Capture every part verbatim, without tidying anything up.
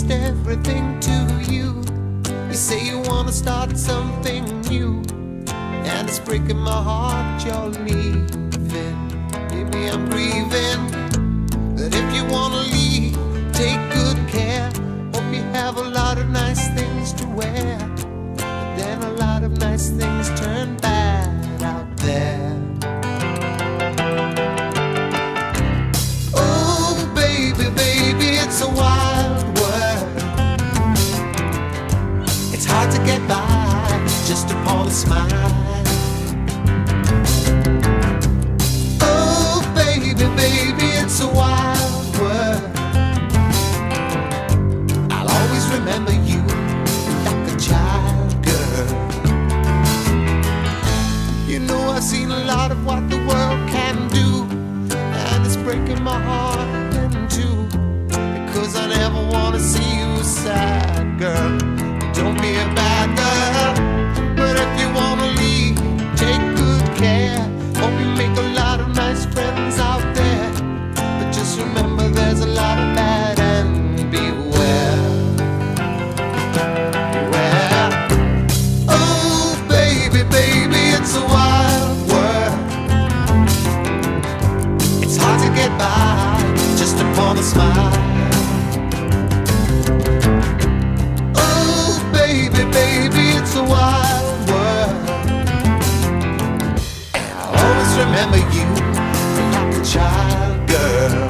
promised everything to you. You say you wanna start something new, and it's breaking my heart you're leaving. Baby, I'm grieving. But if you wanna leave, take good care. Hope you have a lot of nice things to wear, but then a lot of nice things turn bad out there. Oh baby, baby, it's a wild world. It's hard to get by just upon a smile. Oh baby, baby, it's a wild world. I'll always remember you like a child, girl. You know I've seen a lot of what the world can do, and it's breaking my heart in two, because I never wanna see you sad, girl. Don't be a bad girl. But if you wanna leave, take good care. Hope you make a lot of nice friends out there, but just remember there's a lot of bad, and beware. Beware. Oh baby, baby, it's a wild world. It's hard to get by just upon a smile. Oh baby, baby, it's a wild world. And I'll always remember you like a child, girl.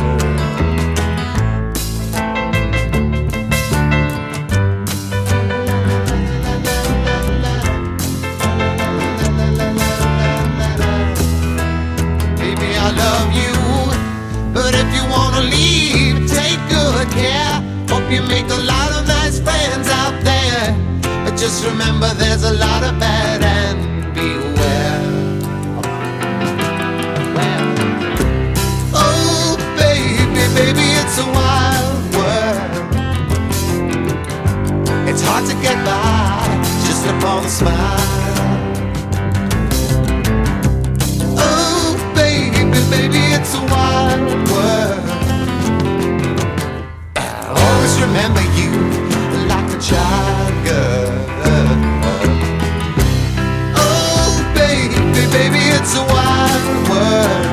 Baby, I love you, but if you wanna leave, take good care. Hope you make a lot of nice friends out there, but just remember there's a lot of bad, and beware. Well, oh baby, baby, it's a wild world. It's hard to get by just upon a smile. Oh baby, baby, it's a wild world. I'll always remember you like a child, girl. Oh baby, baby, it's a wild world,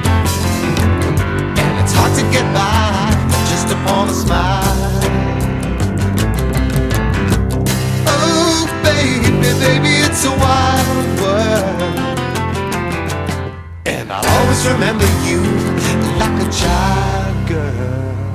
and it's hard to get by just upon a smile. Oh baby, baby, it's a wild world, and I'll always remember you like a child, girl.